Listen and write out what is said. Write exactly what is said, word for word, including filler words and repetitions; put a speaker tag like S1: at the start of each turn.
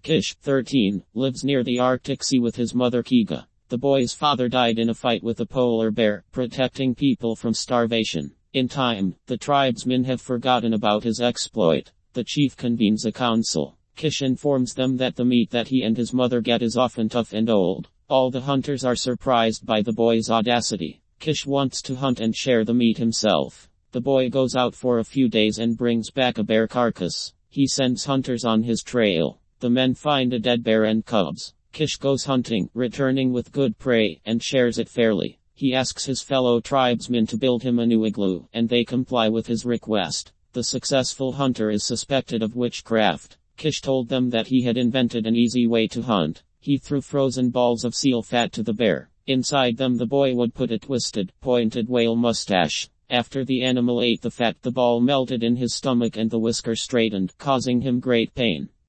S1: Kish, thirteen, lives near the Arctic Sea with his mother Kiga. The boy's father died in a fight with a polar bear, protecting people from starvation. In time, the tribesmen have forgotten about his exploit. The chief convenes a council. Kish informs them that the meat that he and his mother get is often tough and old. All the hunters are surprised by the boy's audacity. Kish wants to hunt and share the meat himself. The boy goes out for a few days and brings back a bear carcass. He sends hunters on his trail. The men find a dead bear and cubs. Kish goes hunting, returning with good prey, and shares it fairly. He asks his fellow tribesmen to build him a new igloo, and they comply with his request. The successful hunter is suspected of witchcraft. Kish told them that he had invented an easy way to hunt. He threw frozen balls of seal fat to the bear. Inside them the boy would put a twisted, pointed whale mustache. After the animal ate the fat, the ball melted in his stomach and the whisker straightened, causing him great pain.